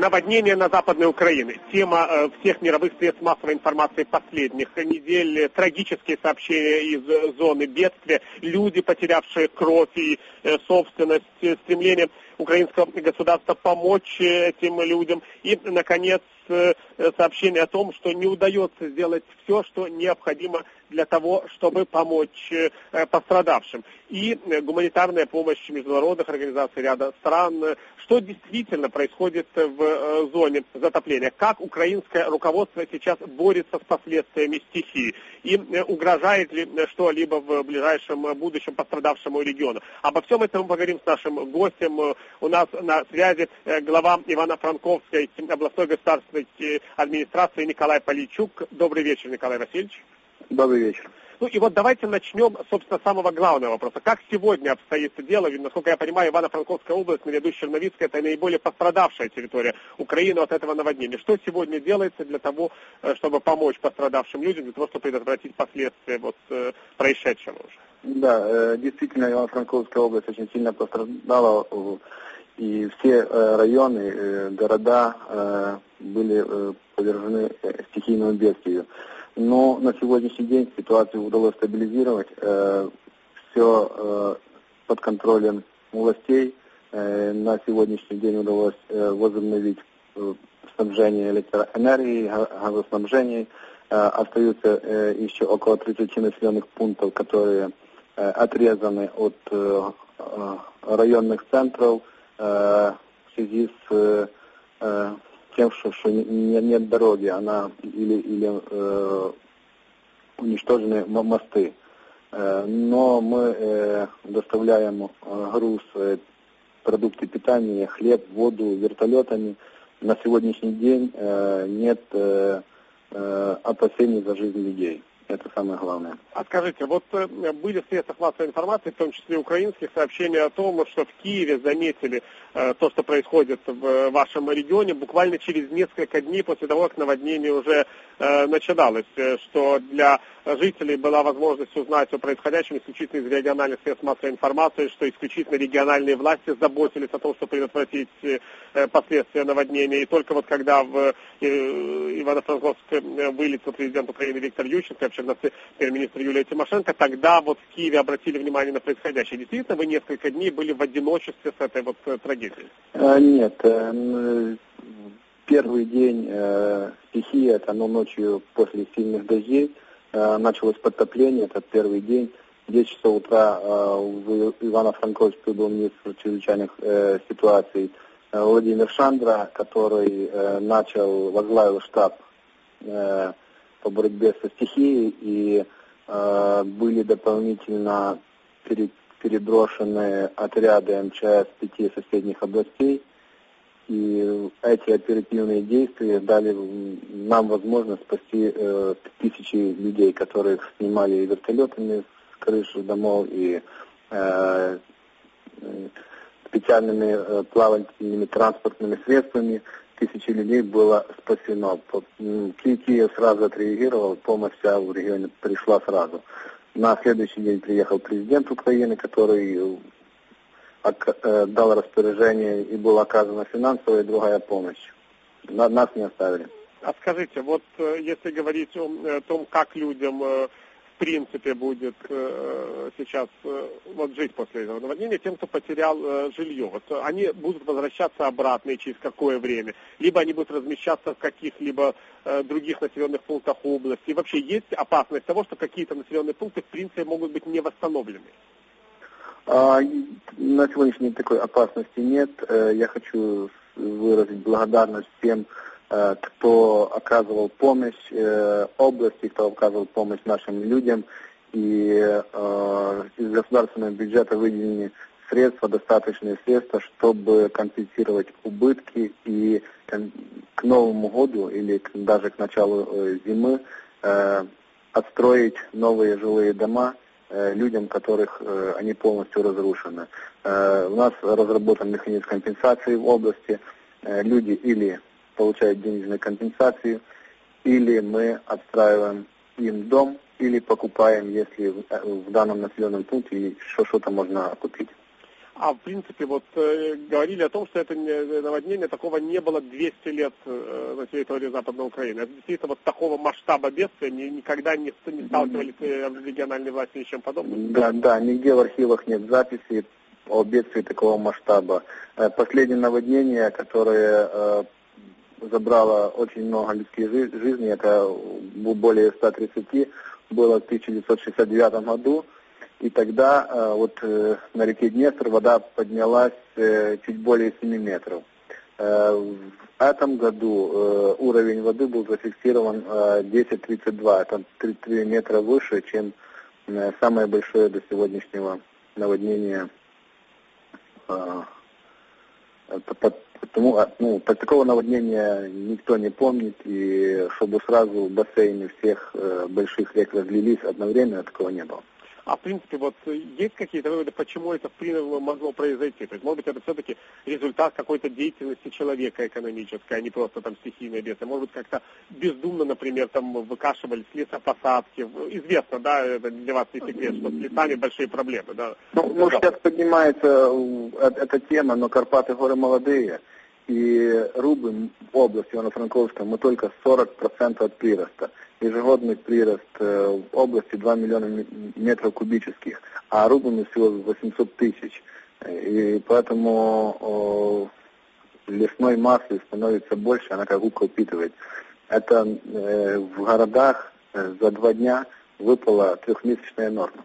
Наводнение на Западной Украине. Тема всех мировых средств массовой информации последних недель. Трагические сообщения из зоны бедствия. Люди, потерявшие кровь и собственность. Стремление украинского государства помочь этим людям. И, наконец, сообщение о том, что не удается сделать все, что необходимо для того, чтобы помочь пострадавшим. И гуманитарная помощь международных организаций ряда стран. Что действительно происходит в зоне затопления? Как украинское руководство сейчас борется с последствиями стихии? И угрожает ли что-либо в ближайшем будущем пострадавшему региону? Обо всем этом мы поговорим с нашим гостем. У нас на связи глава Ивано-Франковской областной государственной администрации Николай Поличук. Добрый вечер, Николай Васильевич. Добрый вечер. Ну и вот давайте начнем, собственно, с самого главного вопроса. Как сегодня обстоит дело? Ведь, насколько я понимаю, Ивано-Франковская область, наряду с Черновицкой, это наиболее пострадавшая территория Украины от этого наводнения. Что сегодня делается для того, чтобы помочь пострадавшим людям, для того, чтобы предотвратить последствия происшедшего уже? Да, действительно, Ивано-Франковская область очень сильно пострадала, и все районы, города были подвержены стихийному бедствию. Но на сегодняшний день ситуацию удалось стабилизировать, все под контролем властей. На сегодняшний день удалось возобновить снабжение электроэнергией, газоснабжением. Остаются еще около 30 населенных пунктов, которые отрезаны от районных центров в связи с тем, что нет дороги, она или уничтожены мосты. Но мы доставляем груз, продукты питания, хлеб, воду вертолетами. На сегодняшний день нет опасений за жизнь людей. Это самое главное. А скажите, вот были в средствах массовой информации, в том числе украинских, сообщения о том, что в Киеве заметили то, что происходит в вашем регионе, буквально через несколько дней после того, как наводнение уже начиналось, что для жителей была возможность узнать о происходящем исключительно из региональных средств массовой информации, что исключительно региональные власти заботились о том, чтобы предотвратить последствия наводнения. И только вот когда в Ивано-Франковск вылетел президент Украины Виктор Ющенко, премьер-министр Юлия Тимошенко, тогда вот в Киеве обратили внимание на происходящее. Действительно, вы несколько дней были в одиночестве с этой вот трагедией? Нет. Первый день стихии, это ночью после сильных дождей, началось подтопление, это первый день. В 10 часов утра в Ивано-Франковск прибыл министр чрезвычайных ситуаций Владимир Шандра, который возглавил штаб по борьбе со стихией, и были дополнительно переброшены отряды МЧС 5 соседних областей. И эти оперативные действия дали нам возможность спасти тысячи людей, которых снимали вертолетами с крыши домов и специальными плавательными транспортными средствами. Тысячи людей было спасено. Киев сразу отреагировал, помощь вся в регионе пришла сразу. На следующий день приехал президент Украины, который дал распоряжение, и была оказана финансовая и другая помощь. Нас не оставили. А скажите, вот если говорить о том, как людям в принципе будет сейчас жить после этого наводнения, тем, кто потерял жилье, вот они будут возвращаться обратно и через какое время? Либо они будут размещаться в каких-либо других населенных пунктах области. И вообще есть опасность того, что какие-то населенные пункты в принципе могут быть не восстановлены? На сегодняшний день такой опасности нет. Я хочу выразить благодарность всем, кто оказывал помощь области, кто оказывал помощь нашим людям. И из государственного бюджета выделены средства, достаточные средства, чтобы компенсировать убытки и к Новому году или даже к началу зимы отстроить новые жилые дома людям, которых они полностью разрушены. У нас разработан механизм компенсации в области. Люди или получают денежную компенсацию, или мы отстраиваем им дом, или покупаем, если в данном населенном пункте что-то можно купить. А в принципе, вот говорили о том, что это наводнение такого не было 200 лет на территории Западной Украины. Это действительно вот такого масштаба бедствия никогда не сталкивались региональные власти ни с чем подобным? Да, нигде в архивах нет записей о бедствии такого масштаба. Последнее наводнение, которое забрало очень много людских жизней, это более 130, было в 1969 году. И тогда вот на реке Днестр вода поднялась чуть более 7 метров. В этом году уровень воды был зафиксирован 10,32. Это 33 метра выше, чем самое большое до сегодняшнего наводнения. Потому, такого наводнения никто не помнит, и чтобы сразу бассейны всех больших рек разлились одновременно, такого не было. А в принципе, вот есть какие-то выводы, почему это в принципе могло произойти? То есть, может быть, это все-таки результат какой-то деятельности человека экономической, а не просто там стихийное бедствие. Может быть, как-то бездумно, например, там выкашивались лесопосадки. Известно, да, это для вас не секрет, что с лесами большие проблемы, да? Ну сейчас поднимается эта тема, но Карпаты горы молодые, и Рубин, область Ивано-Франковская, мы только 40% от прироста. Ежегодный прирост в области 2 миллиона метров кубических, а Рубин всего 800 тысяч. И поэтому лесной массы становится больше, она как губка впитывает. Это в городах за 2 дня выпала 3-месячная норма.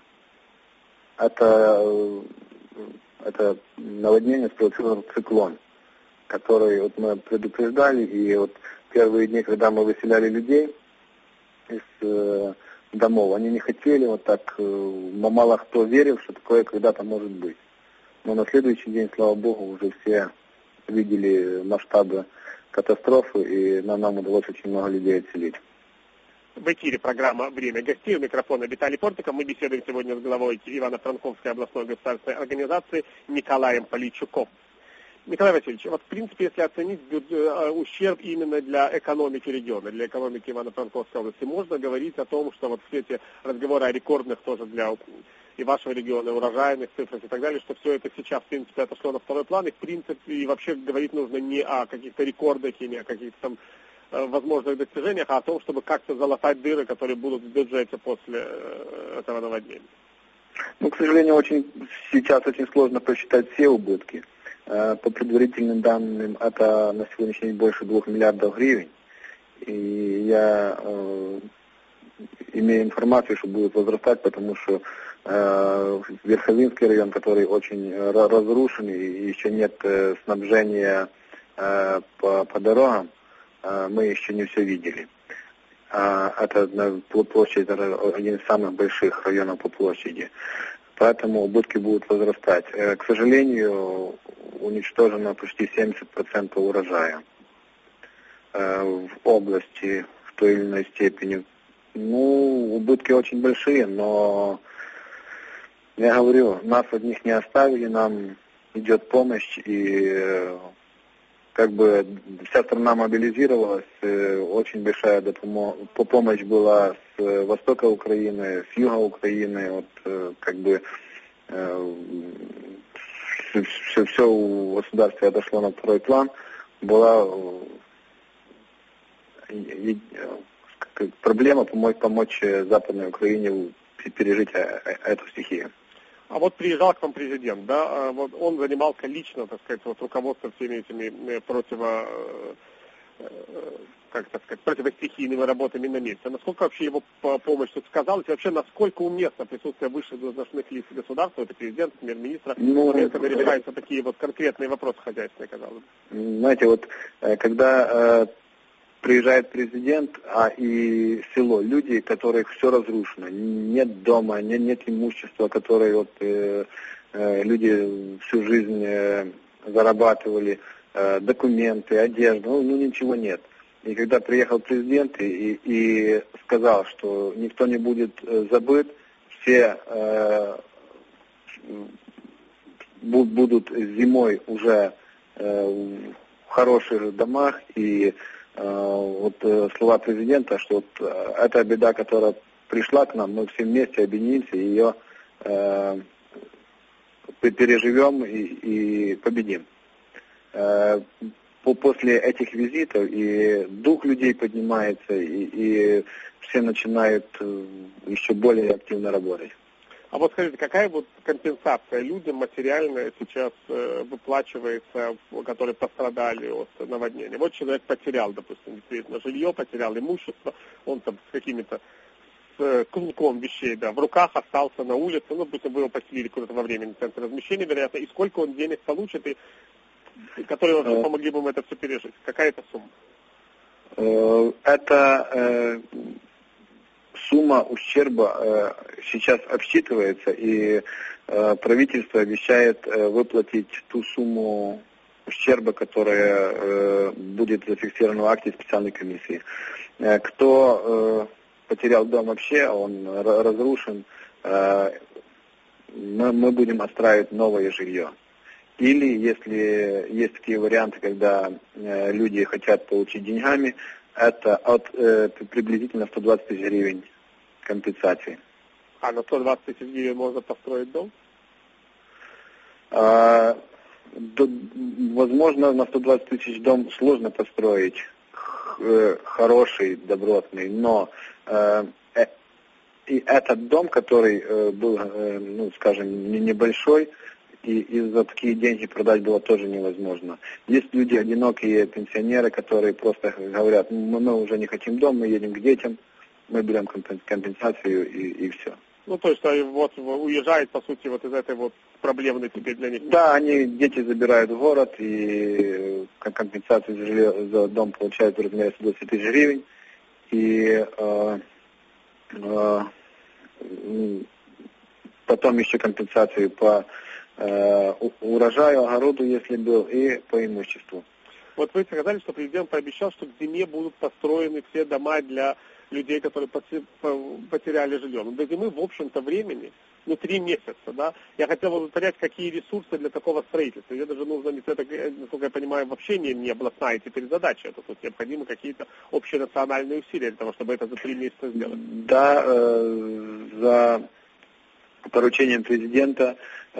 Это наводнение спровоцировал циклон, который вот мы предупреждали, и вот первые дни, когда мы выселяли людей из домов, они не хотели, вот так, мало кто верил, что такое когда-то может быть. Но на следующий день, слава богу, уже все видели масштабы катастрофы, и нам удалось очень много людей отселить. В эфире программа «Время гостей». У микрофона Виталий Портников. Мы беседуем сегодня с главой Ивано-Франковской областной государственной организации Николаем Полищуком. Николай Васильевич, вот в принципе, если оценить ущерб именно для экономики региона, для экономики Ивано-Франковской области, можно говорить о том, что вот все эти разговоры о рекордных тоже для и вашего региона, урожайных цифрах и так далее, что все это сейчас, в принципе, отошло на второй план, и в принципе, и вообще говорить нужно не о каких-то рекордах и не о каких-то там возможных достижениях, а о том, чтобы как-то залатать дыры, которые будут в бюджете после этого наводнения. Ну, к сожалению, сейчас очень сложно посчитать все убытки. По предварительным данным, это на сегодняшний день больше 2 миллиардов гривен. И я имею информацию, что будет возрастать, потому что Верховинский район, который очень разрушен, и еще нет снабжения по дорогам, мы еще не все видели. Это площадь, один из самых больших районов по площади. Поэтому убытки будут возрастать. К сожалению, уничтожено почти 70% урожая в области в той или иной степени. Ну, убытки очень большие, но я говорю, нас от них не оставили, нам идет помощь, и как бы вся страна мобилизировалась, очень большая помощь была с востока Украины, с юга Украины, вот как бы все у государства отошло на второй план, была проблема помочь Западной Украине пережить эту стихию. А вот приезжал к вам президент, да, вот он занимался лично, так сказать, вот руководством всеми этими противостихийными работами на месте. Насколько вообще его помощь тут сказалась, и вообще насколько уместно присутствие высших должностных лиц государства, это президент, премьер-министра, когда решаются такие вот конкретные вопросы хозяйственные, казалось бы? Знаете, вот когда приезжает президент, и село, люди, которых все разрушено, нет дома, нет имущества, которые вот люди всю жизнь зарабатывали, документы, одежду, ну ничего нет. И когда приехал президент и сказал, что никто не будет забыт, все будут зимой уже в хороших домах, и вот слова президента, что вот эта беда, которая пришла к нам, мы все вместе объединимся и ее переживем и победим. После этих визитов и дух людей поднимается, и все начинают еще более активно работать. А вот скажите, какая вот компенсация людям материальная сейчас выплачивается, которые пострадали от наводнения? Вот человек потерял, допустим, действительно жилье, потерял имущество, он там с какими-то клубком вещей, да, в руках остался на улице, ну, допустим, вы его поселили куда-то во временный центр размещения, вероятно, и сколько он денег получит, и которые вообще помогли бы ему это все пережить? Какая это сумма? Это сумма ущерба сейчас обсчитывается, и правительство обещает выплатить ту сумму ущерба, которая будет зафиксирована в акте специальной комиссии. Кто потерял дом вообще, он разрушен, мы будем отстраивать новое жилье. Или, если есть такие варианты, когда люди хотят получить деньгами, это от приблизительно 120 тысяч гривен компенсации. А на 120 тысяч гривен можно построить дом? Возможно, на 120 тысяч дом сложно построить, хороший, добротный, но и этот дом, который был, ну, скажем, небольшой, и за такие деньги продать было тоже невозможно. Есть люди одинокие, пенсионеры, которые просто говорят, мы уже не хотим дом, мы едем к детям, мы берем компенсацию и все. Ну, то есть, вот уезжает, по сути, вот из этой вот проблемной теперь для них. Да, дети забирают в город, и компенсацию за дом получают в размере 120 тысяч гривен, и потом еще компенсацию по урожаю, огороду, если был, и по имуществу. Вот вы сказали, что президент пообещал, что к зиме будут построены все дома для людей, которые потеряли жилье. Но до зимы, в общем-то, времени, 3 месяца, да. Я хотел бы понять, какие ресурсы для такого строительства. Это же нужно, насколько я понимаю, вообще не областная теперь задача. Это тут необходимы какие-то общенациональные усилия для того, чтобы это за 3 месяца сделать. Да, за поручением президента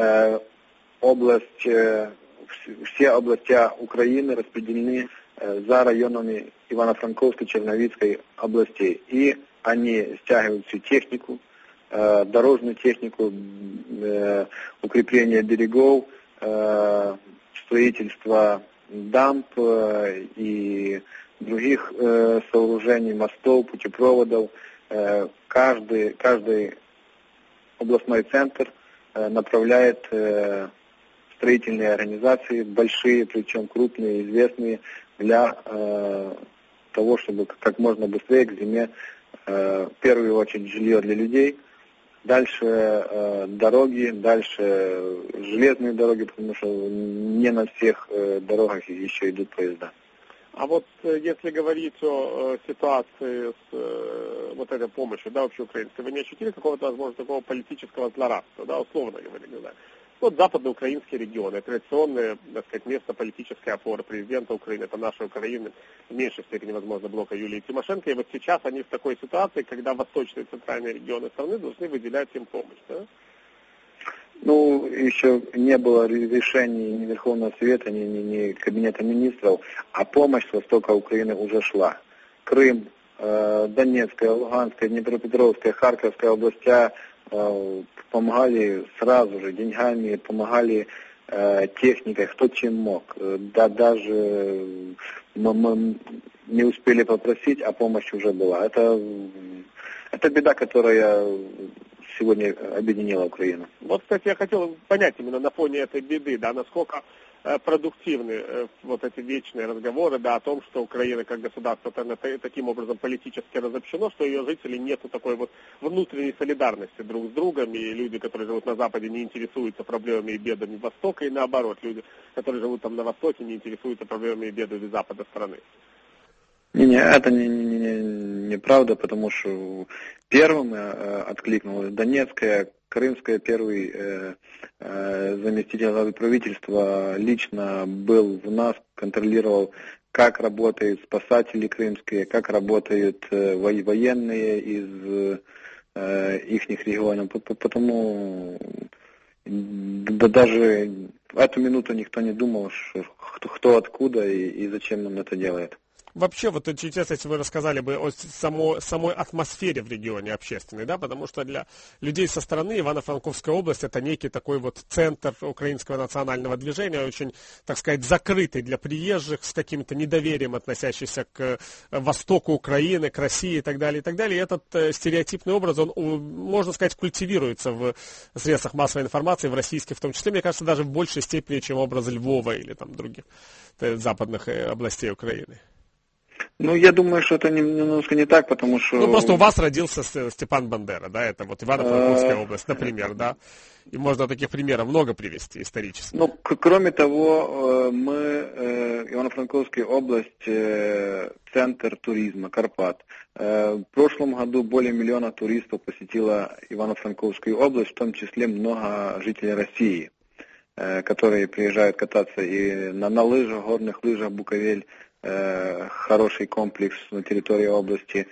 все области Украины распределены за районами Ивано-Франковской, Черновицкой областей. И они стягивают всю технику, дорожную технику, укрепление берегов, строительство дамб и других сооружений, мостов, путепроводов. Каждый областной центр направляет строительные организации, большие, причем крупные, известные, для того, чтобы как можно быстрее к зиме, в первую очередь, жилье для людей, дальше дороги, дальше железные дороги, потому что не на всех дорогах еще идут поезда. А вот если говорить о ситуации с вот этой помощью, да, общеукраинской, вы не ощутили какого-то, возможно, такого политического злорадства, да, условно говоря, да? Вот западноукраинские регионы, традиционное, так сказать, место политической опоры президента Украины, это наша Украина, в меньшей степени, возможно, блока Юлии Тимошенко, и вот сейчас они в такой ситуации, когда восточные и центральные регионы страны должны выделять им помощь, да? Ну, еще не было решений ни Верховного Совета, ни Кабинета министров, а помощь с востока Украины уже шла. Крым, Донецкая, Луганская, Днепропетровская, Харьковская областя помогали сразу же деньгами, помогали техникой, кто чем мог. Да, даже мы не успели попросить, а помощь уже была. Это беда, которая сегодня объединила Украину. Вот, кстати, я хотел понять именно на фоне этой беды, да, насколько продуктивны вот эти вечные разговоры, да, о том, что Украина как государство таким образом политически разобщено, что ее жители нету такой вот внутренней солидарности друг с другом, и люди, которые живут на Западе, не интересуются проблемами и бедами Востока, и наоборот, люди, которые живут там на Востоке, не интересуются проблемами и бедами Запада страны. Это неправда, потому что первым откликнулась Донецкая, Крымская, первый заместитель главы правительства лично был у нас, контролировал, как работают спасатели крымские, как работают военные из их регионов. Потому Да даже в эту минуту никто не думал, кто откуда и зачем он это делает. Вообще, вот интересно, если вы рассказали бы о самой атмосфере в регионе общественной, да, потому что для людей со стороны Ивано-Франковская область это некий такой вот центр украинского национального движения, очень, так сказать, закрытый для приезжих, с каким-то недоверием относящийся к востоку Украины, к России и так далее, и так далее. И этот стереотипный образ, он, можно сказать, культивируется в средствах массовой информации, в российских в том числе, мне кажется, даже в большей степени, чем образ Львова или там других западных областей Украины. Ну, я думаю, что это немножко не так, потому что... Ну, просто у вас родился Степан Бандера, да, это вот Ивано-Франковская область, например, да, и можно таких примеров много привести исторически. Ну, кроме того, мы, Ивано-Франковская область, центр туризма, Карпат. В прошлом году более 1 миллиона туристов посетило Ивано-Франковскую область, в том числе много жителей России, которые приезжают кататься и на лыжах, горных лыжах, Буковель, хороший комплекс на территории области,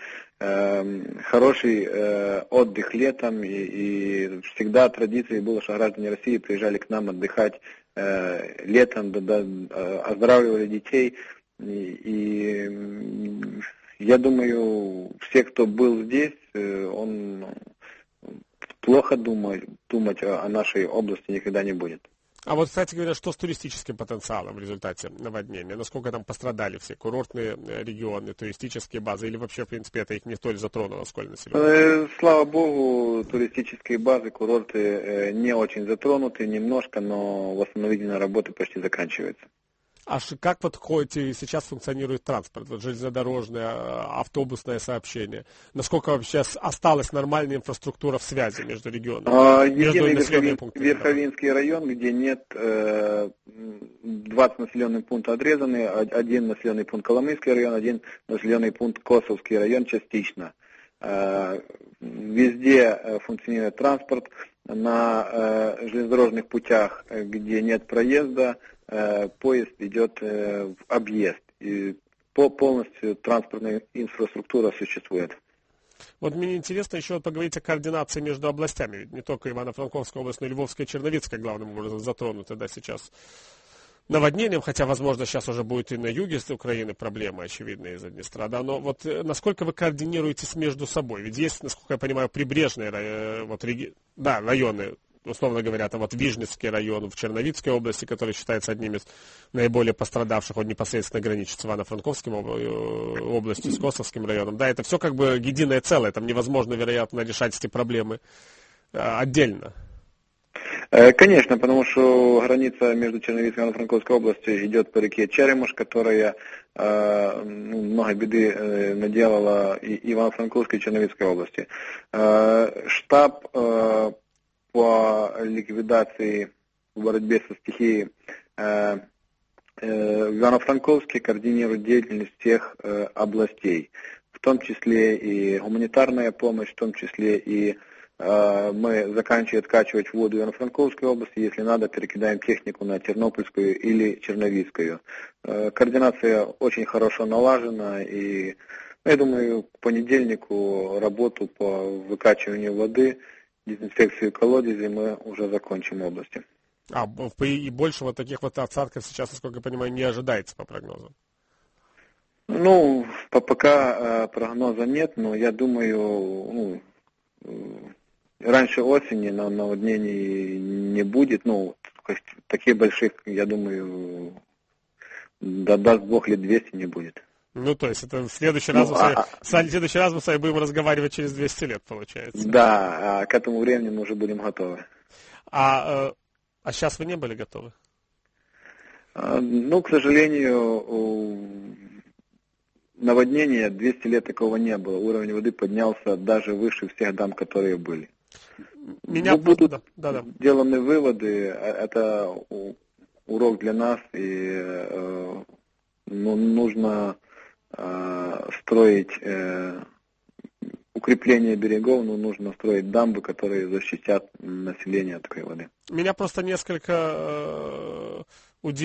хороший отдых летом, и всегда традицией было, что граждане России приезжали к нам отдыхать летом, оздоравливали детей, и я думаю, все, кто был здесь, он плохо думать о нашей области никогда не будет. А вот, кстати говоря, что с туристическим потенциалом в результате наводнения? Насколько там пострадали все курортные регионы, туристические базы, или вообще, в принципе, это их не столь затронуло, сколь население? Слава богу, туристические базы, курорты не очень затронуты, немножко, но восстановительные работы почти заканчиваются. А как вот сейчас функционирует транспорт, вот железнодорожное, автобусное сообщение? Насколько вообще осталась нормальная инфраструктура в связи между регионами? Единый Верховинский район, где нет 20 населенных пунктов отрезаны, один населенный пункт Коломийский район, один населенный пункт Косовский район частично. Везде функционирует транспорт, на железнодорожных путях, где нет проезда, поезд идет в объезд, и полностью транспортная инфраструктура существует. Вот мне интересно еще поговорить о координации между областями, ведь не только Ивано-Франковская область, но и Львовская и Черновицкая главным образом затронуты, да, сейчас наводнением, хотя, возможно, сейчас уже будет и на юге Украины проблемы очевидные из-за Днестра, да, но вот насколько вы координируетесь между собой? Ведь есть, насколько я понимаю, прибрежные районы, условно говоря, там вот Вижницкий район в Черновицкой области, который считается одним из наиболее пострадавших, он непосредственно граничит с Ивано-Франковской областью, с Косовским районом. Да, это все как бы единое целое, там невозможно, вероятно, решать эти проблемы отдельно. Конечно, потому что граница между Черновицкой и Ивано-Франковской областью идет по реке Черемуш, которая много беды наделала и Ивано-Франковской, и Черновицкой области. Штаб по ликвидации в борьбе со стихией в Ивано-Франковске координирует деятельность всех областей, в том числе и гуманитарная помощь, в том числе и мы заканчиваем откачивать воду в Ивано-Франковской области, если надо, перекидаем технику на Тернопольскую или Черновицкую. Координация очень хорошо налажена, и я думаю, к понедельнику работу по выкачиванию воды, дезинфекцию колодезей мы уже закончим в области. И больше вот таких вот осадков сейчас, насколько я понимаю, не ожидается по прогнозам? Ну, пока прогноза нет, но я думаю, раньше осени наводнений не будет, таких больших, я думаю, даст Бог, лет 200 не будет. Ну, то есть, это в следующий раз мы с вами будем разговаривать через 200 лет, получается. Да, к этому времени мы уже будем готовы. А сейчас вы не были готовы? К сожалению, наводнения 200 лет такого не было. Уровень воды поднялся даже выше всех дам, которые были. Будут сделаны выводы, это урок для нас, и нужно строить укрепление берегов, но нужно строить дамбы, которые защитят население от такой воды. Меня просто несколько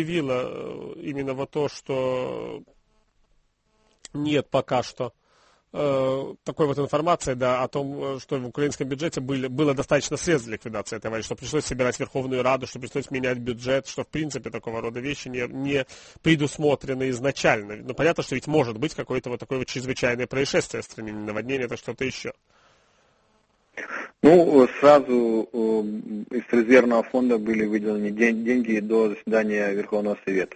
удивило именно вот то, что нет пока что такой вот информацией, да, о том, что в украинском бюджете было достаточно средств для ликвидации этой аварии, что пришлось собирать Верховную Раду, что пришлось менять бюджет, что в принципе такого рода вещи не предусмотрены изначально. Но понятно, что ведь может быть какое-то вот такое вот чрезвычайное происшествие в стране, не наводнение, это что-то еще. Ну, сразу из резервного фонда были выделены деньги до заседания Верховного Совета.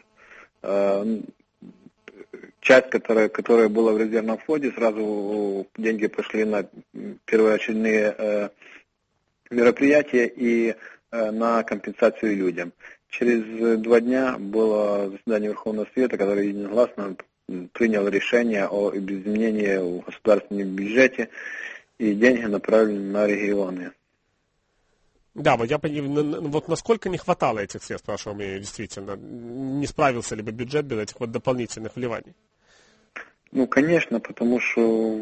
Часть, которая была в резервном фонде, сразу деньги пошли на первоочередные мероприятия и на компенсацию людям. Через 2 дня было заседание Верховного Совета, которое единогласно принял решение о изменении в государственном бюджете, и деньги направлены на регионы. Да, вот я понимаю, вот насколько не хватало этих средств, спрашивал меня действительно, не справился ли бы бюджет без этих вот дополнительных вливаний? Ну, конечно, потому что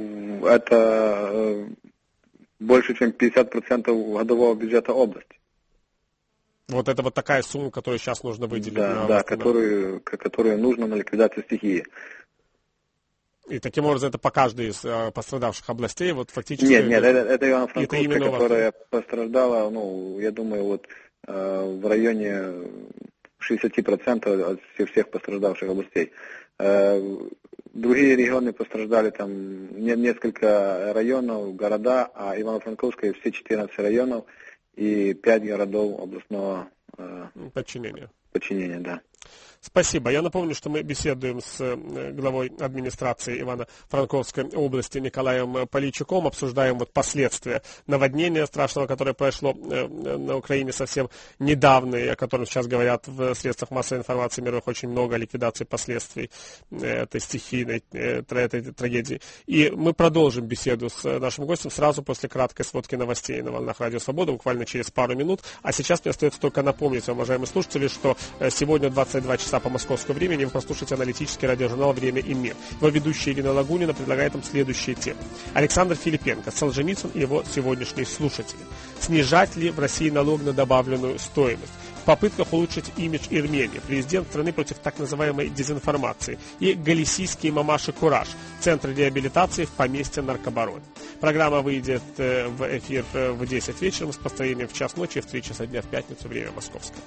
это больше, чем 50% годового бюджета области. Вот это вот такая сумма, которую сейчас нужно выделить. Да, которую нужно на ликвидацию стихии. И таким образом это по каждой из пострадавших областей, вот фактически... Нет, это Ивано-Франковская, которая пострадала, ну, я думаю, вот в районе 60% от всех пострадавших областей. Другие регионы пострадали, там несколько районов, города, а Ивано-Франковская все 14 районов и 5 городов областного подчинения, да. Спасибо. Я напомню, что мы беседуем с главой администрации Ивано-Франковской области Николаем Поличуком, обсуждаем вот последствия наводнения страшного, которое произошло на Украине совсем недавно, и о котором сейчас говорят в средствах массовой информации мировых очень много, ликвидации последствий этой стихийной этой трагедии. И мы продолжим беседу с нашим гостем сразу после краткой сводки новостей на волнах Радио Свобода, буквально через пару минут. А сейчас мне остается только напомнить вам, уважаемые слушатели, что сегодня 22 часа по московскому времени вы послушаете аналитический радиожурнал «Время и мир». Его ведущая Ирина Лагунина предлагает вам следующие темы. Александр Филипенко, Солженицын и его сегодняшние слушатели. Снижать ли в России налог на добавленную стоимость? В попытках улучшить имидж Армении. Президент страны против так называемой дезинформации. И галисийские мамаши «Кураж». Центр реабилитации в поместье наркобароне. Программа выйдет в эфир в 10 вечера с повторением в час ночи, в 3 часа дня в пятницу, время московское.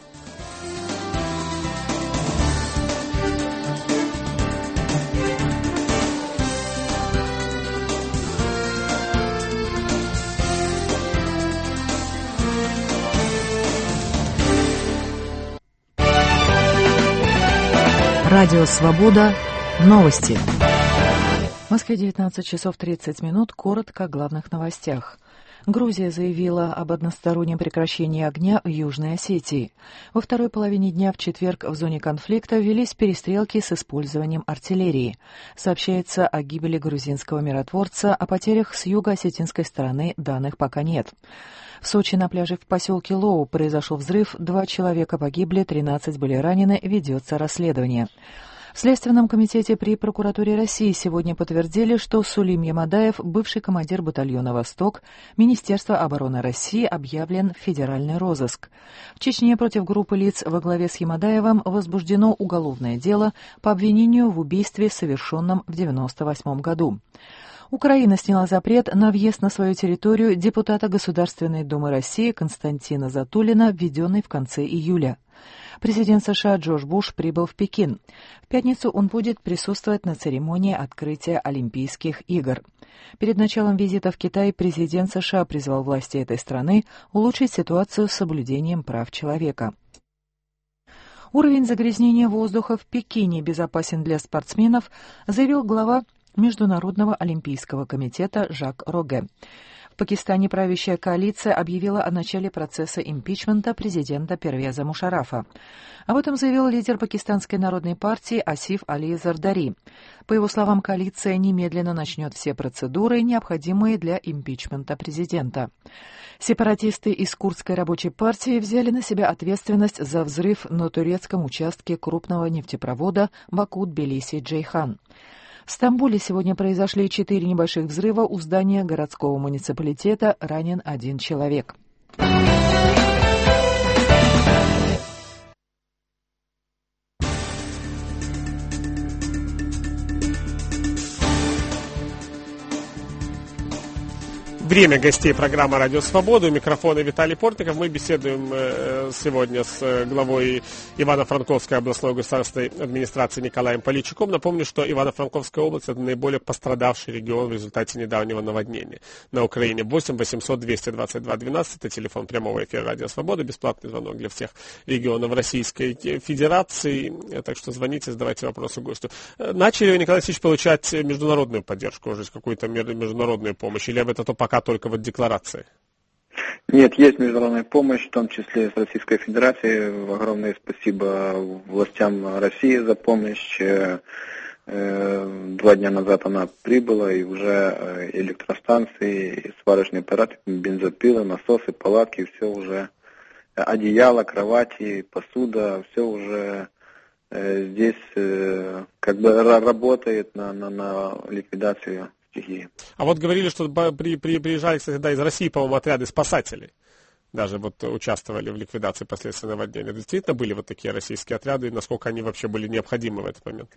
Радио «Свобода». Новости. В Москве 19 часов 30 минут. Коротко о главных новостях. Грузия заявила об одностороннем прекращении огня в Южной Осетии. Во второй половине дня в четверг в зоне конфликта велись перестрелки с использованием артиллерии. Сообщается о гибели грузинского миротворца, о потерях с юго-осетинской стороны данных пока нет. В Сочи на пляже в поселке Лоу произошел взрыв, 2 человека погибли, 13 были ранены, ведется расследование. В Следственном комитете при прокуратуре России сегодня подтвердили, что Сулим Ямадаев, бывший командир батальона «Восток», Министерства обороны России, объявлен в федеральный розыск. В Чечне против группы лиц во главе с Ямадаевым возбуждено уголовное дело по обвинению в убийстве, совершенном в 1998 году. Украина сняла запрет на въезд на свою территорию депутата Государственной Думы России Константина Затулина, введенный в конце июля. Президент США Джордж Буш прибыл в Пекин. В пятницу он будет присутствовать на церемонии открытия Олимпийских игр. Перед началом визита в Китай президент США призвал власти этой страны улучшить ситуацию с соблюдением прав человека. Уровень загрязнения воздуха в Пекине безопасен для спортсменов, заявил глава Международного олимпийского комитета Жак Роге. В Пакистане правящая коалиция объявила о начале процесса импичмента президента Первеза Мушаррафа. Об этом заявил лидер Пакистанской народной партии Асиф Али Зардари. По его словам, коалиция немедленно начнет все процедуры, необходимые для импичмента президента. Сепаратисты из Курдской рабочей партии взяли на себя ответственность за взрыв на турецком участке крупного нефтепровода Баку-Тбилиси-Джейхан. В Стамбуле сегодня произошли 4 небольших взрыва у здания городского муниципалитета, ранен 1 человек. Время гостей программы «Радио Свобода». У микрофона Виталий Портников. Мы беседуем сегодня с главой Ивано-Франковской областной государственной администрации Николаем Поличуком. Напомню, что Ивано-Франковская область – это наиболее пострадавший регион в результате недавнего наводнения на Украине. 8 800 222 12 – это телефон прямого эфира «Радио Свобода». Бесплатный звонок для всех регионов Российской Федерации. Так что звоните, задавайте вопросы гостю. Начали вы, Николай Алексеевич, получать международную поддержку, уже какую-то международную помощь? Или это пока только вот декларации? Нет, есть международная помощь, в том числе с Российской Федерацией. Огромное спасибо властям России за помощь. 2 дня назад она прибыла, и уже электростанции, сварочные аппараты, бензопилы, насосы, палатки, все уже, одеяло, кровати, посуда, все уже здесь как бы работает на ликвидацию стихии. А вот говорили, что приезжали, кстати, да, из России, по-моему, отряды спасателей. Даже вот участвовали в ликвидации последствий наводнения. Действительно были вот такие российские отряды, и насколько они вообще были необходимы в этот момент?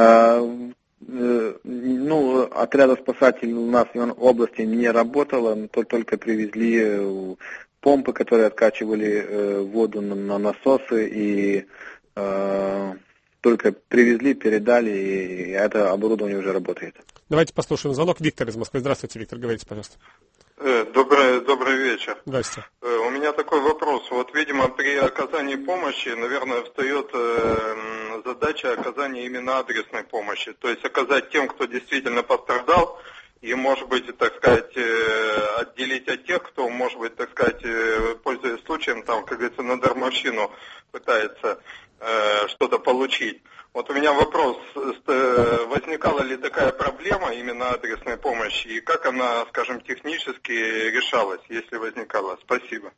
Отряда спасателей у нас в области не работало, только привезли помпы, которые откачивали воду на насосы, и только привезли, передали, и это оборудование уже работает. Давайте послушаем звонок. Виктор из Москвы. Здравствуйте, Виктор, говорите, пожалуйста. Добрый вечер. Здравствуйте. У меня такой вопрос. Вот, видимо, при оказании помощи, наверное, встает задача оказания именно адресной помощи. То есть оказать тем, кто действительно пострадал, и, может быть, так сказать, отделить от тех, кто, может быть, так сказать, пользуясь случаем, там, как говорится, на дармовщину пытается что-то получить. Вот у меня вопрос, возникала ли такая проблема, именно адресной помощи, и как она, скажем, технически решалась, если возникала? Спасибо.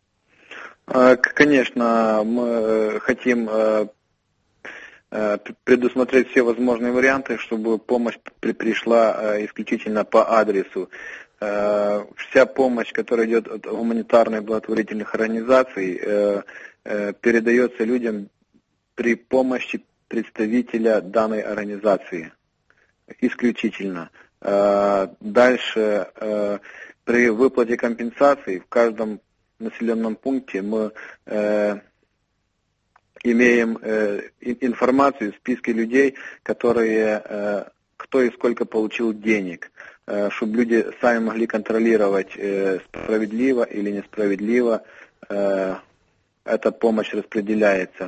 Конечно, мы хотим предусмотреть все возможные варианты, чтобы помощь пришла исключительно по адресу. Вся помощь, которая идет от гуманитарных благотворительных организаций, передается людям при помощи представителя данной организации. Исключительно. Дальше, при выплате компенсаций в каждом населенном пункте мы имеем информацию, списки людей, которые, кто и сколько получил денег, чтобы люди сами могли контролировать, справедливо или несправедливо эта помощь распределяется.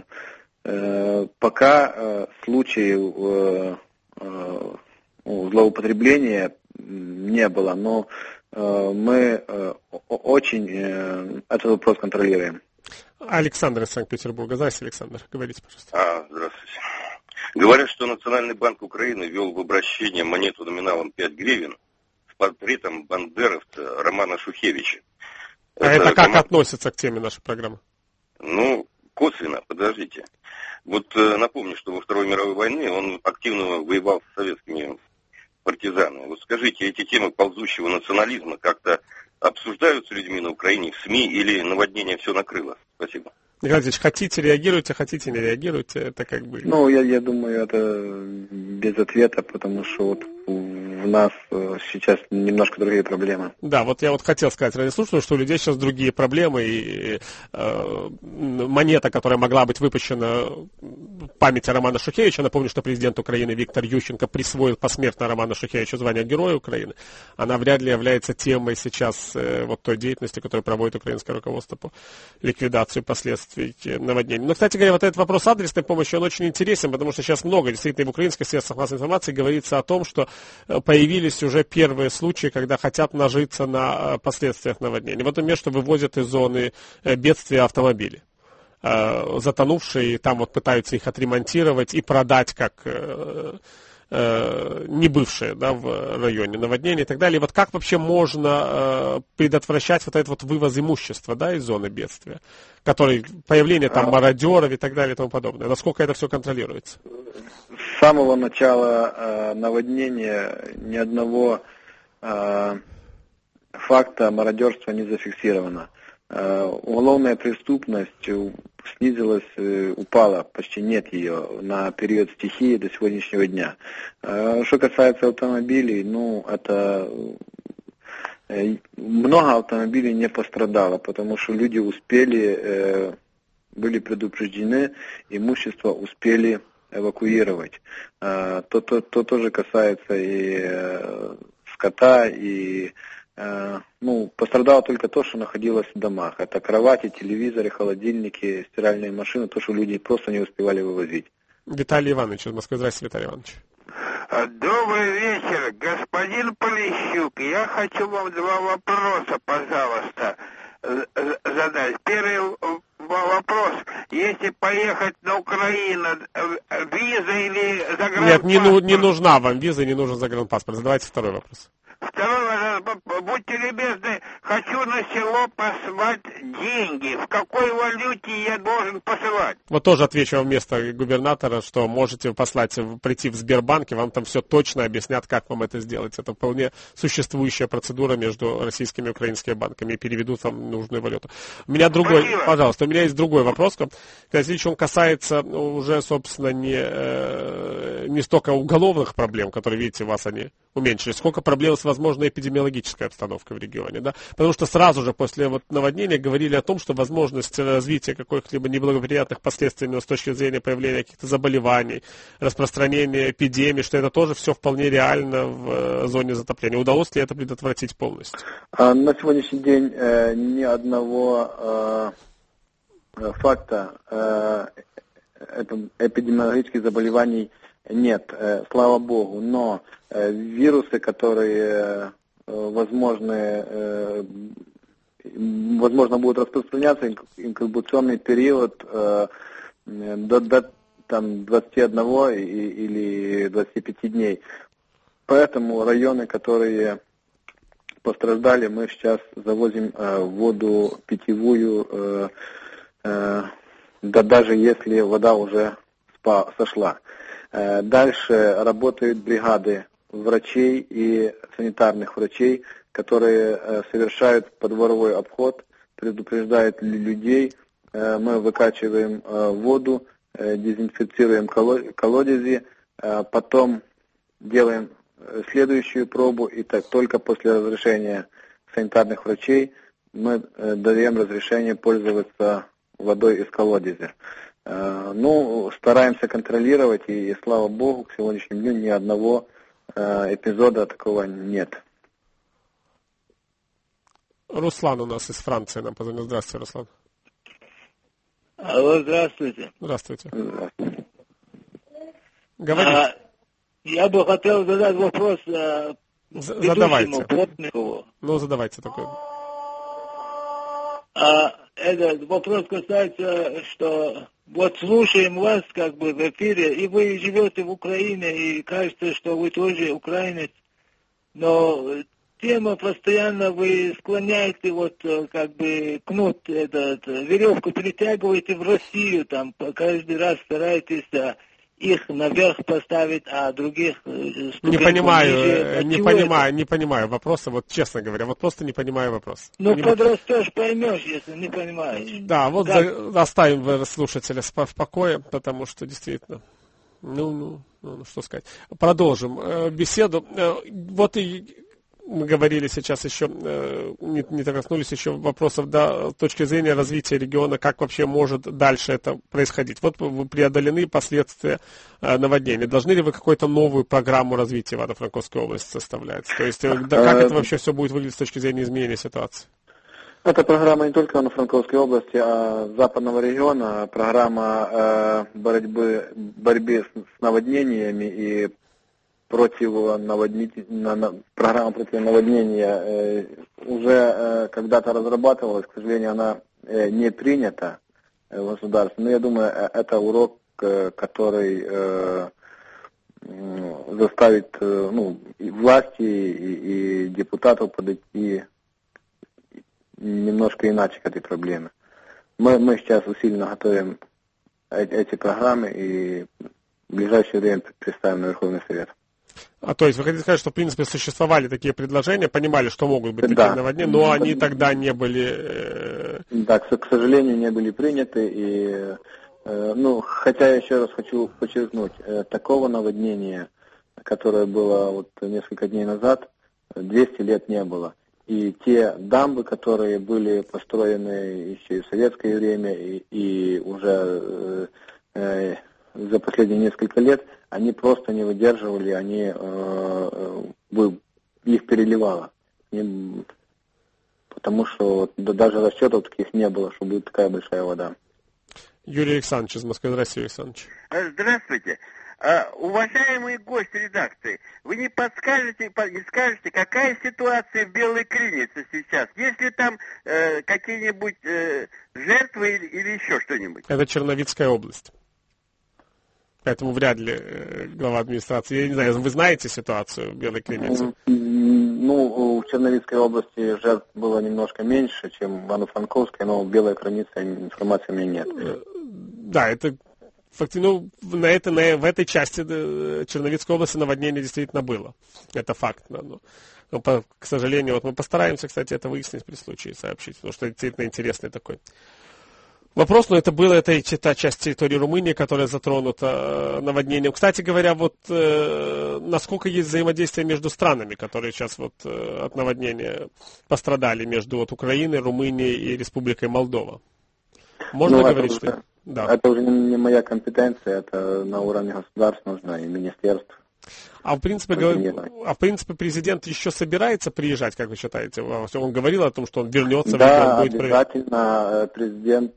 Пока случаев злоупотребления не было, но мы очень этот вопрос контролируем. Александр из Санкт-Петербурга. Здравствуйте, Александр. Говорите, пожалуйста. Здравствуйте. Говорят, что Национальный банк Украины ввел в обращение монету номиналом 5 гривен с портретом бандеровца Романа Шухевича. Это как относится к теме нашей программы? Косвенно, подождите. Вот напомню, что во Второй мировой войне он активно воевал с советскими партизанами. Вот скажите, эти темы ползущего национализма как-то обсуждаются людьми на Украине, в СМИ, или наводнение все накрыло? Спасибо. Николай Ильич, хотите реагируйте, хотите не реагируйте, это как бы... Я думаю, это без ответа, потому что вот у нас сейчас немножко другие проблемы. Да, вот я хотел сказать радиослушателям, что у людей сейчас другие проблемы, и монета, которая могла быть выпущена в памяти Романа Шухевича, напомню, что президент Украины Виктор Ющенко присвоил посмертно Роману Шухевичу звание Героя Украины, она вряд ли является темой сейчас вот той деятельности, которую проводит украинское руководство по ликвидации последствий наводнений. Но, кстати говоря, вот этот вопрос адресной помощи, он очень интересен, потому что сейчас много, действительно, и в украинских средствах массовой информации говорится о том, что появились уже первые случаи, когда хотят нажиться на последствиях наводнений. Вот, например, что вывозят из зоны бедствия автомобили, затонувшие, там вот пытаются их отремонтировать и продать как не бывшие, да, в районе наводнения и так далее. Вот как вообще можно предотвращать вот этот вот вывоз имущества, да, из зоны бедствия, появление там мародеров и так далее и тому подобное? Насколько это все контролируется? С самого начала наводнения ни одного факта мародерства не зафиксировано. Уголовная преступность снизилась, упала, почти нет ее на период стихии до сегодняшнего дня. Что касается автомобилей, это много автомобилей не пострадало, потому что люди успели, были предупреждены, имущество успели эвакуировать. То тоже касается и скота, и пострадало только то, что находилось в домах. Это кровати, телевизоры, холодильники, стиральные машины, то, что люди просто не успевали вывозить. Виталий Иванович из Москвы. Здравствуйте, Виталий Иванович. Добрый вечер, господин Полищук. Я хочу вам два вопроса, пожалуйста, задать. Первый вопрос. Если поехать на Украину, виза или загранпаспорт? Нет, не нужна вам виза, не нужен загранпаспорт. Задавайте второй вопрос. Второй вопрос. Будьте любезны, хочу на село посылать деньги. В какой валюте я должен посылать? Вот тоже отвечу вам вместо губернатора, что можете прийти в Сбербанк, и вам там все точно объяснят, как вам это сделать. Это вполне существующая процедура между российскими и украинскими банками, и переведут вам нужную валюту. У меня есть другой вопрос. Казич, он касается уже, собственно, не столько уголовных проблем, которые, видите, у вас они уменьшились, сколько проблем с возможной эпидемиологической обстановкой в регионе. Да? Потому что сразу же после наводнения говорили о том, что возможность развития каких-либо неблагоприятных последствий с точки зрения появления каких-то заболеваний, распространения эпидемий, что это тоже все вполне реально в зоне затопления. Удалось ли это предотвратить полностью? На сегодняшний день ни одного факта эпидемиологических заболеваний нет, слава богу, но вирусы, которые возможно будут распространяться, инкубационный период до 21 или 25 дней. Поэтому районы, которые пострадали, мы сейчас завозим воду питьевую, даже если вода уже сошла. Дальше работают бригады врачей и санитарных врачей, которые совершают подворовой обход, предупреждают людей. Мы выкачиваем воду, дезинфицируем колодези, потом делаем следующую пробу, и только после разрешения санитарных врачей мы даем разрешение пользоваться водой из колодезя. Стараемся контролировать, и слава богу, к сегодняшнему дню ни одного эпизода такого нет. Руслан у нас из Франции нам позвонил. Здравствуйте, Руслан. Алло, здравствуйте. Здравствуйте. Говорите. Я бы хотел задать вопрос задавайте. Плотникову. Задавайте такой. Этот вопрос касается, что вот слушаем вас как бы в эфире, и вы живете в Украине, и кажется, что вы тоже украинец, но тема постоянно вы склоняете, кнут, веревку перетягиваете в Россию, там каждый раз стараетесь их наверх поставить, а других не понимаю вопроса, вот честно говоря, вот просто не понимаю вопрос. Подрастешь, поймешь, если не понимаешь. Да, вот оставим слушателя в покое, потому что действительно, что сказать. Продолжим беседу. Вот и мы говорили сейчас еще, не коснулись еще вопросов, с точки зрения развития региона, как вообще может дальше это происходить. Вот вы преодолены последствия наводнения. Должны ли вы какую-то новую программу развития Ивано-Франковской области составлять? То есть, как это вообще все будет выглядеть с точки зрения изменения ситуации? Это программа не только Ивано-Франковской области, а западного региона, программа борьбы с наводнениями и программа против наводнения уже когда-то разрабатывалась, к сожалению, она не принята в государстве. Но я думаю, это урок, который заставит и власти, и депутатов подойти немножко иначе к этой проблеме. Мы сейчас усиленно готовим эти программы и в ближайшее время представим на Верховный Совет. То есть вы хотите сказать, что в принципе существовали такие предложения, понимали, что могут быть такие наводнения, но они тогда не были... Да, к сожалению, не были приняты. И, хотя я еще раз хочу подчеркнуть, такого наводнения, которое было несколько дней назад, 200 лет не было. И те дамбы, которые были построены еще и в советское время, и уже за последние несколько лет, они просто не выдерживали, их переливало. Потому что даже расчетов таких не было, что будет такая большая вода. Юрий Александрович из Москвы. Здравствуйте, Юрий Александрович. Здравствуйте. Уважаемый гость редакции, вы не подскажете, не скажете, какая ситуация в Белой Крынице сейчас? Есть ли там какие-нибудь жертвы или еще что-нибудь? Это Черновицкая область. Поэтому вряд ли глава администрации. Я не знаю, вы знаете ситуацию в Белой Крынице? Ну, в Черновицкой области жертв было немножко меньше, чем в Ивано-Франковской, но в Белой Крынице информации у меня нет. Да, это фактически, в этой части Черновицкой области наводнение действительно было. Это факт. Да, но к сожалению, вот мы постараемся, кстати, это выяснить при случае, сообщить, потому что это действительно интересный такой вопрос. Но это та часть территории Румынии, которая затронута наводнением. Кстати говоря, вот насколько есть взаимодействие между странами, которые сейчас вот от наводнения пострадали, между вот Украиной, Румынией и Республикой Молдова? Можно говорить, что... Да. Это уже не моя компетенция, это на уровне государств нужно и министерств. А в принципе президент еще собирается приезжать, как вы считаете? Он говорил о том, что он вернется, да, будет обязательно. Президент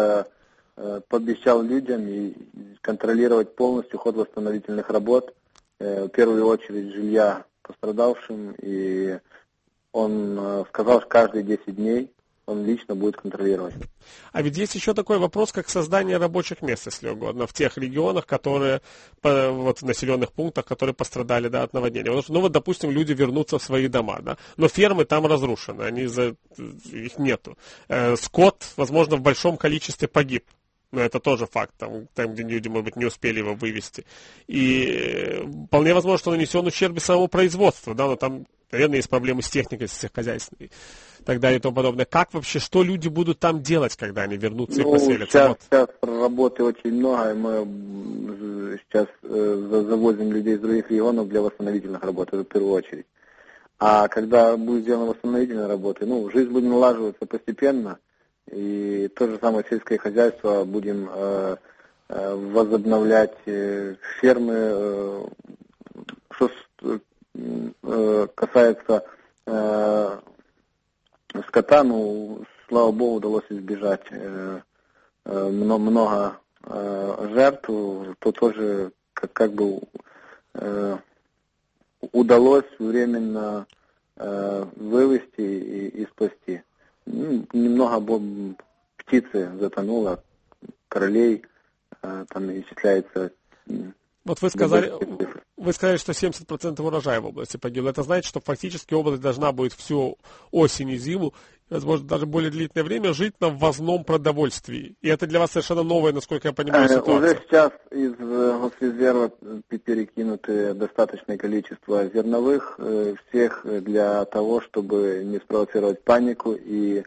пообещал людям и контролировать полностью ход восстановительных работ, в первую очередь жилья пострадавшим, и он сказал, что каждые 10 дней он лично будет контролировать. А ведь есть еще такой вопрос, как создание рабочих мест, если угодно, в тех регионах, которые, вот в населенных пунктах, которые пострадали, да, от наводнения. Потому что, вот, допустим, люди вернутся в свои дома, да, но фермы там разрушены, их нету. Скот, возможно, в большом количестве погиб. Но это тоже факт, там, где люди, может быть, не успели его вывести. И вполне возможно, что нанесен ущерб и самому производству, да, но там, наверное, есть проблемы с техникой, с сельскохозяйственной и так далее и тому подобное. Как вообще, что люди будут там делать, когда они вернутся и поселятся? Сейчас работы очень много, и мы сейчас завозим людей из других регионов для восстановительных работ, это в первую очередь. А когда будет сделана восстановительная работа, жизнь будет налаживаться постепенно, и то же самое сельское хозяйство, будем возобновлять фермы. Что касается скота, слава богу, удалось избежать много жертв, то тоже как бы удалось временно вывести и спасти. Немного птицы затонуло, королей, там исчисляется. Вот вы сказали, что 70% урожая в области погибло. Это значит, что фактически область должна будет всю осень и зиму, возможно, даже более длительное время жить на ввозном продовольствии. И это для вас совершенно новая, насколько я понимаю, ситуация. Уже сейчас из госрезерва перекинуты достаточное количество зерновых всех для того, чтобы не спровоцировать панику и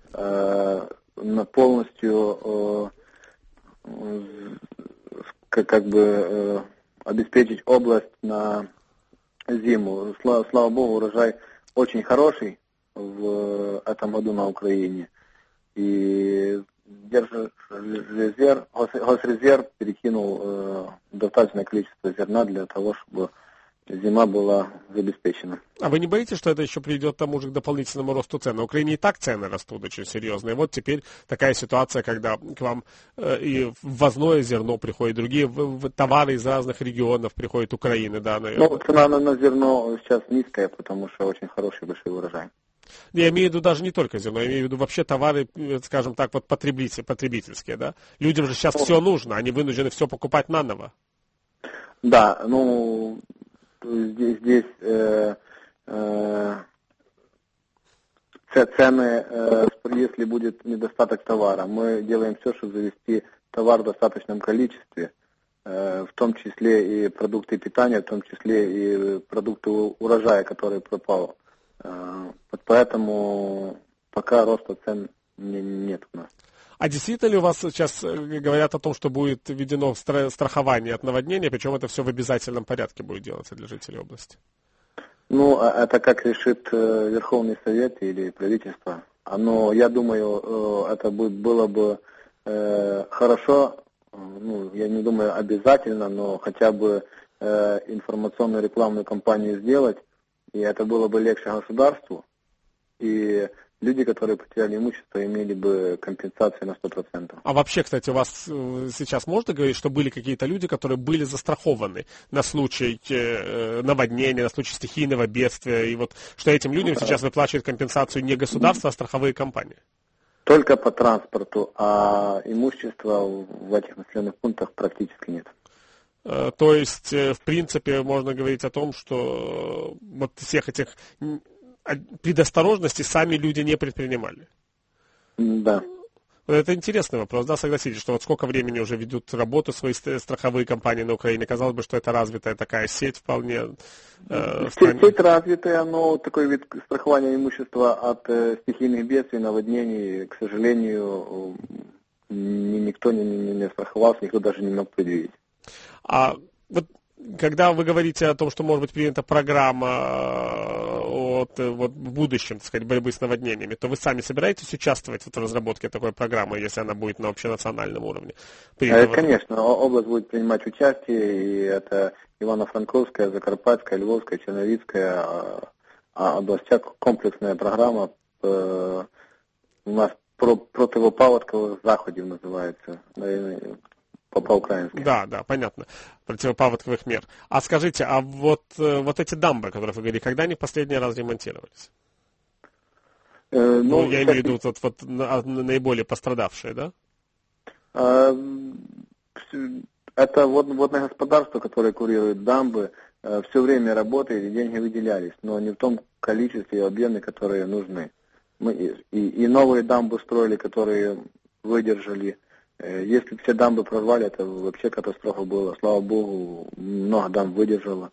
полностью обеспечить область на зиму. Слава богу, урожай очень хороший в этом году на Украине. И госрезерв перекинул достаточное количество зерна для того, чтобы зима была обеспечена. А вы не боитесь, что это еще приведет к тому же к дополнительному росту цен? На Украине и так цены растут очень серьезно. И вот теперь такая ситуация, когда к вам и ввозное зерно приходит, другие товары из разных регионов приходят Украины, да, наверное. Цена на зерно сейчас низкая, потому что очень хороший большой урожай. Я имею в виду даже не только зерно, я имею в виду вообще товары, скажем так, вот потребительские, да? Людям же сейчас все нужно, они вынуждены все покупать наново. Да, здесь цены, если будет недостаток товара, мы делаем все, чтобы завести товар в достаточном количестве, в том числе и продукты питания, в том числе и продукты урожая, который пропал. Поэтому пока роста цен нет у нас. А действительно ли у вас сейчас говорят о том, что будет введено страхование от наводнения, причем это все в обязательном порядке будет делаться для жителей области? Ну, это как решит Верховный Совет или правительство. Я думаю, это было бы хорошо, я не думаю обязательно, но хотя бы информационную рекламную кампанию сделать, и это было бы легче государству, и люди, которые потеряли имущество, имели бы компенсацию на 100%. А вообще, кстати, у вас сейчас можно говорить, что были какие-то люди, которые были застрахованы на случай наводнения, на случай стихийного бедствия, и вот что этим людям сейчас выплачивает компенсацию не государство, а страховые компании? Только по транспорту, а имущества в этих населенных пунктах практически нет. То есть, в принципе, можно говорить о том, что вот всех этих предосторожностей сами люди не предпринимали. Да. Это интересный вопрос, да, согласитесь, что вот сколько времени уже ведут работу свои страховые компании на Украине. Казалось бы, что это развитая такая сеть вполне. Сеть развитая, но такой вид страхования имущества от стихийных бедствий, наводнений, к сожалению, никто не страховался, никто даже не мог предъявить. А вот когда вы говорите о том, что может быть принята программа в будущем, так сказать, борьбы с наводнениями, то вы сами собираетесь участвовать в разработке такой программы, если она будет на общенациональном уровне? Конечно, область будет принимать участие, и это Ивано-Франковская, Закарпатская, Львовская, Черновицкая областях комплексная программа. У нас противопаводковых заходів называется, по-украински. Да, понятно. Противопаводковых мер. А скажите, а вот эти дамбы, о которых вы говорили, когда они в последний раз ремонтировались? Я имею в виду наиболее пострадавшие, да? Это водное господарство, которое курирует дамбы, все время работает и деньги выделялись, но не в том количестве и объеме, которые нужны. И новые дамбы строили, которые выдержали. Если все дамбы прорвали, это вообще катастрофа была. Слава Богу, много дамб выдержало.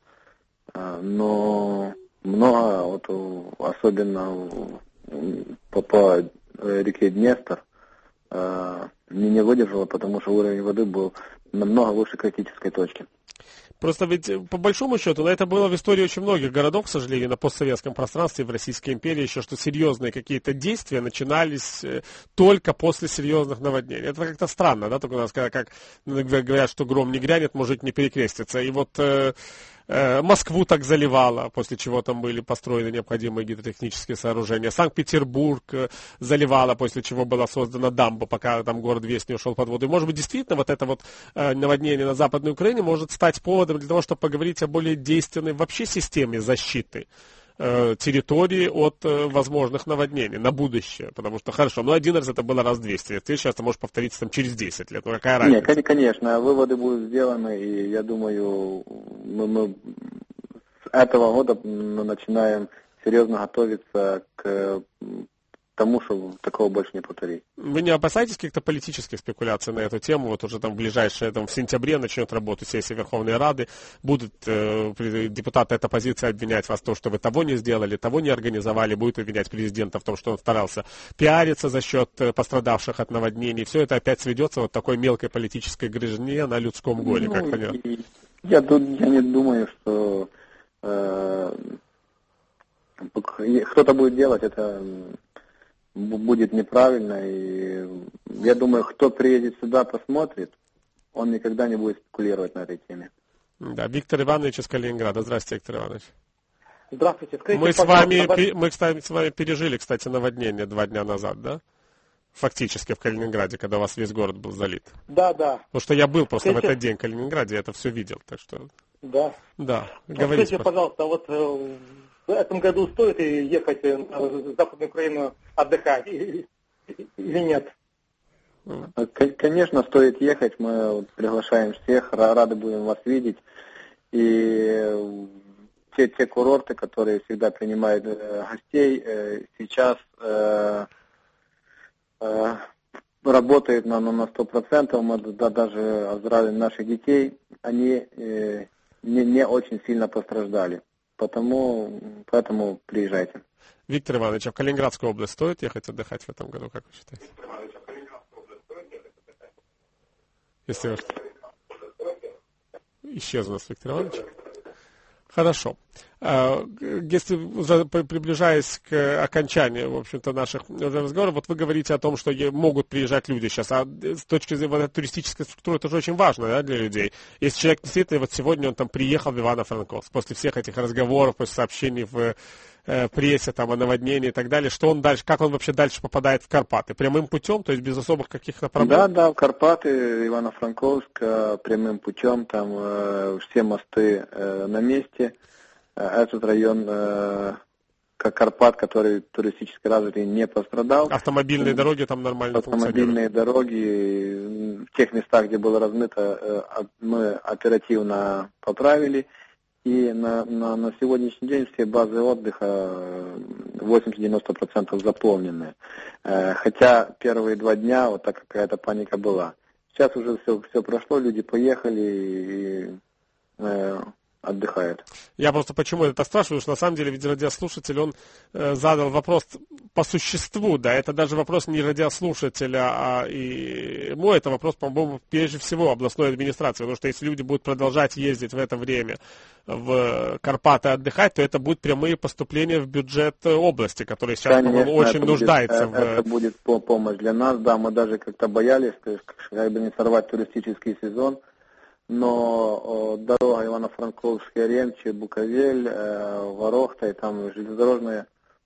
Но много, особенно по реке Днестр, не выдержало, потому что уровень воды был намного выше критической точки. Просто ведь, по большому счету, это было в истории очень многих городов, к сожалению, на постсоветском пространстве, в Российской империи еще, что серьезные какие-то действия начинались только после серьезных наводнений. Это как-то странно, да, только у нас, как говорят, что гром не грянет, мужик не перекрестится. И вот Москву так заливало, после чего там были построены необходимые гидротехнические сооружения. Санкт-Петербург заливало, после чего была создана дамба, пока там город весь не ушел под воду. И, может быть, действительно, вот это вот наводнение на Западной Украине может стать поводом для того, чтобы поговорить о более действенной вообще системе защиты территории от возможных наводнений на будущее. Потому что, хорошо, один раз это было раз 200 лет, сейчас это может повториться там, через 10 лет. Какая разница? Нет, конечно, выводы будут сделаны, и я думаю, мы с этого года начинаем серьезно готовиться к тому, что такого больше не повторить. Вы не опасаетесь каких-то политических спекуляций на эту тему? Вот уже там в ближайшее, в сентябре начнет работу сессия Верховной Рады, будут депутаты от оппозиции обвинять вас в том, что вы того не сделали, того не организовали, будут обвинять президента в том, что он старался пиариться за счет пострадавших от наводнений. Все это опять сведется вот такой мелкой политической грызне на людском горе, как понятно. Я не думаю, что кто-то будет делать это будет неправильно, и я думаю, кто приедет сюда, посмотрит, он никогда не будет спекулировать на этой теме. Да, Виктор Иванович из Калининграда. Здравствуйте, Виктор Иванович. Здравствуйте. Скажите, мы с вами пережили, кстати, наводнение 2 дня назад, да? Фактически в Калининграде, когда у вас весь город был залит. Да. Потому что я был просто в этот день в Калининграде, я это все видел, так что... Да. Да, говорите. Скажите, пожалуйста, вот в этом году стоит ехать в Западную Украину отдыхать или нет? Конечно, стоит ехать. Мы приглашаем всех, рады будем вас видеть. И те курорты, которые всегда принимают гостей, сейчас работают на 100%. Мы даже оздоравливаем наших детей. Они не очень сильно пострадали. Поэтому приезжайте. Виктор Иванович, а в Калининградскую область стоит ехать отдыхать в этом году, как вы считаете? Если исчез у нас Виктор Иванович. Хорошо. Если уже приближаясь к окончанию, в общем-то, наших разговоров, вот вы говорите о том, что могут приезжать люди сейчас, а с точки зрения туристической структуры это же очень важно, да, для людей. Если человек действительно вот сегодня он там приехал в Ивано-Франковск, после всех этих разговоров, после сообщений в прессе там, о наводнении и так далее, что он дальше, как он вообще дальше попадает в Карпаты? Прямым путем, то есть без особых каких-то проблем? Да, в Карпаты, Ивано-Франковск, прямым путем, там все мосты на месте. Этот район, как Карпат, который туристически развитый, не пострадал. Автомобильные дороги там нормально Автомобильные дороги, в тех местах, где было размыто, мы оперативно поправили. И на сегодняшний день все базы отдыха 80-90% заполнены. Хотя первые 2 дня вот так какая-то паника была. Сейчас уже все прошло, люди поехали и отдыхают. Я просто почему это спрашиваю, что на самом деле ведь радиослушатель, он задал вопрос по существу, да, это даже вопрос не радиослушателя, а и мой, это вопрос, по-моему, прежде всего областной администрации, потому что если люди будут продолжать ездить в это время в Карпаты отдыхать, то это будут прямые поступления в бюджет области, который сейчас, по-моему, очень нуждается Это будет помощь для нас, да, мы даже как-то боялись, как бы не сорвать туристический сезон. Но дорога Ивано-Франковская, Ремчи, Буковель, Ворохта, и там железнодорожное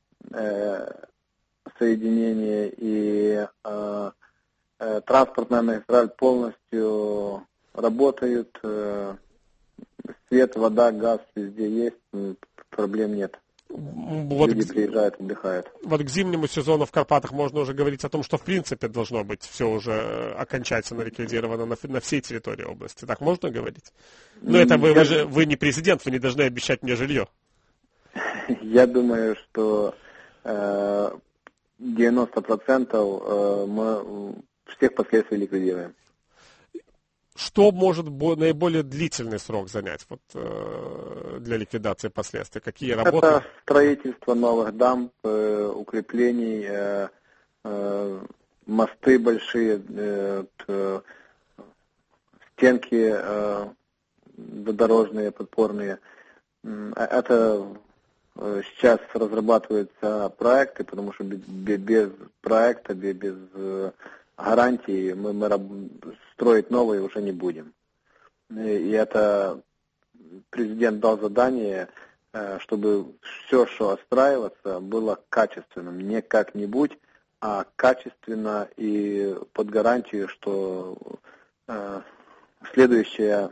соединение и транспортная магистраль полностью работают. Свет, вода, газ везде есть, проблем нет. Вот люди приезжают, отдыхают. Вот к зимнему сезону в Карпатах можно уже говорить о том, что в принципе должно быть все уже окончательно ликвидировано на всей территории области. Так можно говорить? Но это вы не президент, вы не должны обещать мне жилье. Я думаю, что 90% мы всех последствий ликвидируем. Что может наиболее длительный срок занять для ликвидации последствий? Какие работы? Это строительство новых дамб, укреплений, мосты большие, стенки дорожные, подпорные. Это сейчас разрабатываются проекты, потому что без проекта, без гарантии мы строить новые уже не будем. И это президент дал задание, чтобы все, что отстраиваться, было качественным. Не как-нибудь, а качественно и под гарантию, что следующая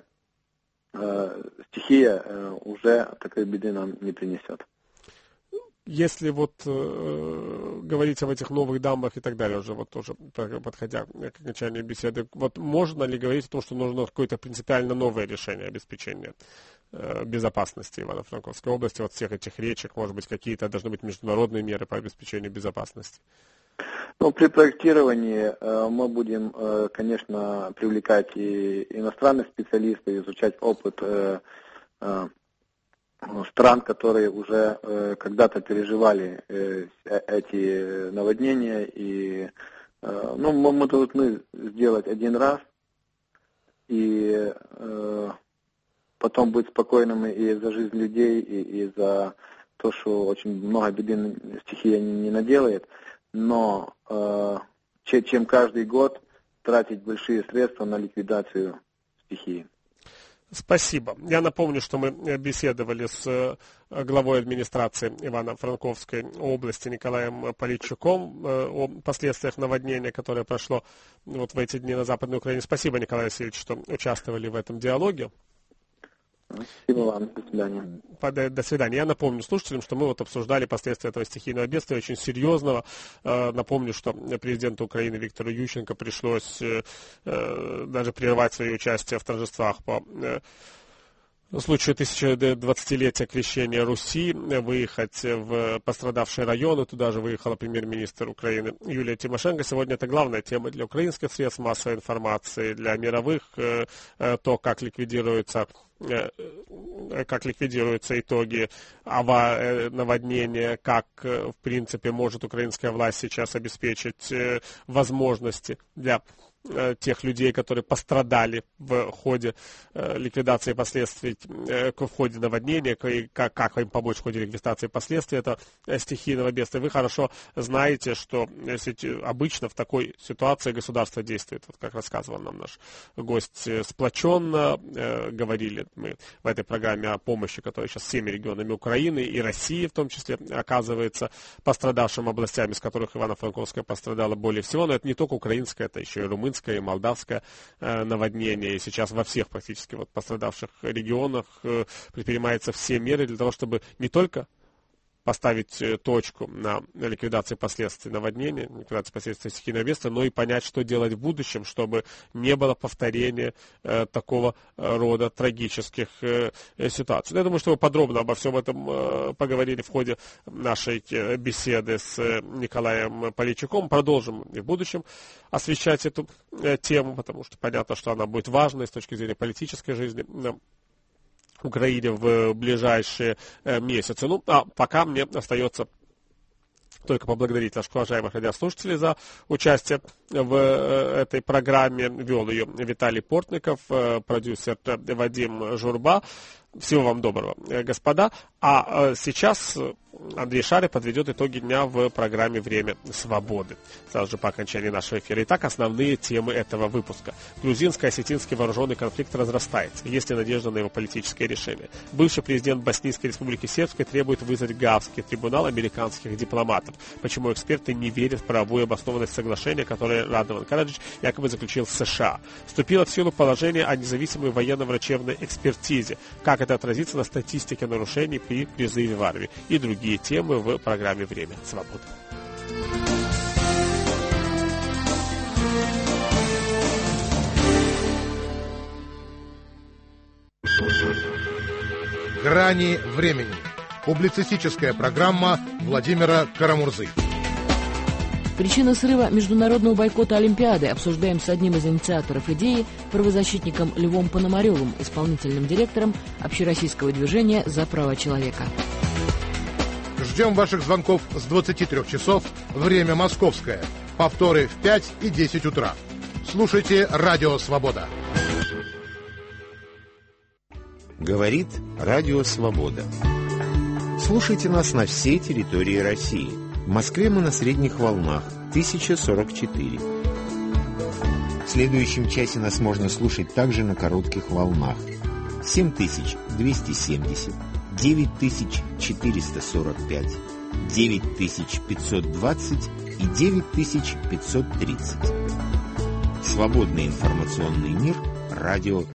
стихия уже такой беды нам не принесет. Если вот говорить об этих новых дамбах и так далее, уже вот тоже подходя к окончанию беседы, вот можно ли говорить о том, что нужно какое-то принципиально новое решение обеспечения безопасности Ивано-Франковской области, вот всех этих речек, может быть, какие-то должны быть международные меры по обеспечению безопасности? Ну, при проектировании мы будем, конечно, привлекать и иностранных специалистов, изучать опыт стран, которые уже когда-то переживали эти наводнения. И мы должны сделать один раз и потом быть спокойными и за жизнь людей, и за то, что очень много беды стихия не наделает. Но чем каждый год тратить большие средства на ликвидацию стихии. Спасибо. Я напомню, что мы беседовали с главой администрации Ивано-Франковской области Николаем Поличуком о последствиях наводнения, которое прошло вот в эти дни на Западной Украине. Спасибо, Николай Васильевич, что участвовали в этом диалоге. Спасибо вам. До свидания. До свидания. Я напомню слушателям, что мы вот обсуждали последствия этого стихийного бедствия очень серьезного. Напомню, что президенту Украины Виктору Ющенко пришлось даже прервать свое участие в торжествах по случаю 1020-летия крещения Руси, выехать в пострадавшие районы. Туда же выехала премьер-министр Украины Юлия Тимошенко. Сегодня это главная тема для украинских средств массовой информации, для мировых, то, как ликвидируются итоги наводнения, как, в принципе, может украинская власть сейчас обеспечить возможности для тех людей, которые пострадали в ходе ликвидации последствий, в ходе наводнения, как им помочь в ходе ликвидации последствий этого стихийного бедствия. Вы хорошо знаете, что обычно в такой ситуации государство действует, вот как рассказывал нам наш гость, сплоченно. Говорили мы в этой программе о помощи, которая сейчас всеми регионами Украины и России в том числе оказывается пострадавшим областям, из которых Ивано-Франковская пострадала более всего. Но это не только украинское, это еще и румынское, и молдавское наводнение. И сейчас во всех практически вот пострадавших регионах предпринимаются все меры для того, чтобы не только поставить точку на ликвидации последствий наводнения, ликвидации последствий стихийного бедствия, но и понять, что делать в будущем, чтобы не было повторения такого рода трагических ситуаций. Я думаю, что мы подробно обо всем этом поговорили в ходе нашей беседы с Николаем Поличуком. Продолжим и в будущем освещать эту тему, потому что понятно, что она будет важной с точки зрения политической жизни Украине в ближайшие месяцы. Ну, а пока мне остается только поблагодарить наших уважаемых радиослушателей за участие в этой программе. Вел ее Виталий Портников, продюсер Вадим Журба. Всего вам доброго, господа. А сейчас Андрей Шарий подведет итоги дня в программе «Время свободы» сразу же по окончании нашего эфира. Итак, основные темы этого выпуска. Грузинско-осетинский вооруженный конфликт разрастается. Есть ли надежда на его политическое решение? Бывший президент Боснийской республики Сербской требует вызвать Гаагский трибунал американских дипломатов. Почему эксперты не верят в правовую обоснованность соглашения, которое Радован Караджич якобы заключил с США? Вступило в силу положение о независимой военно-врачебной экспертизе. Как это отразится на статистике нарушений при призыве в армию? И другие темы в программе «Время свободы». «Грани времени». Публицистическая программа Владимира Карамурзы. Причина срыва международного бойкота Олимпиады обсуждаем с одним из инициаторов идеи, правозащитником Львом Пономаревым, исполнительным директором общероссийского движения «За права человека». Ждем ваших звонков с 23 часов, время московское. Повторы в 5 и 10 утра. Слушайте «Радио Свобода». Говорит Радио Свобода. Слушайте нас на всей территории России. В Москве мы на средних волнах 1044. В следующем часе нас можно слушать также на коротких волнах 7270, 9445, 9520 и 9530. Свободный информационный мир. Радио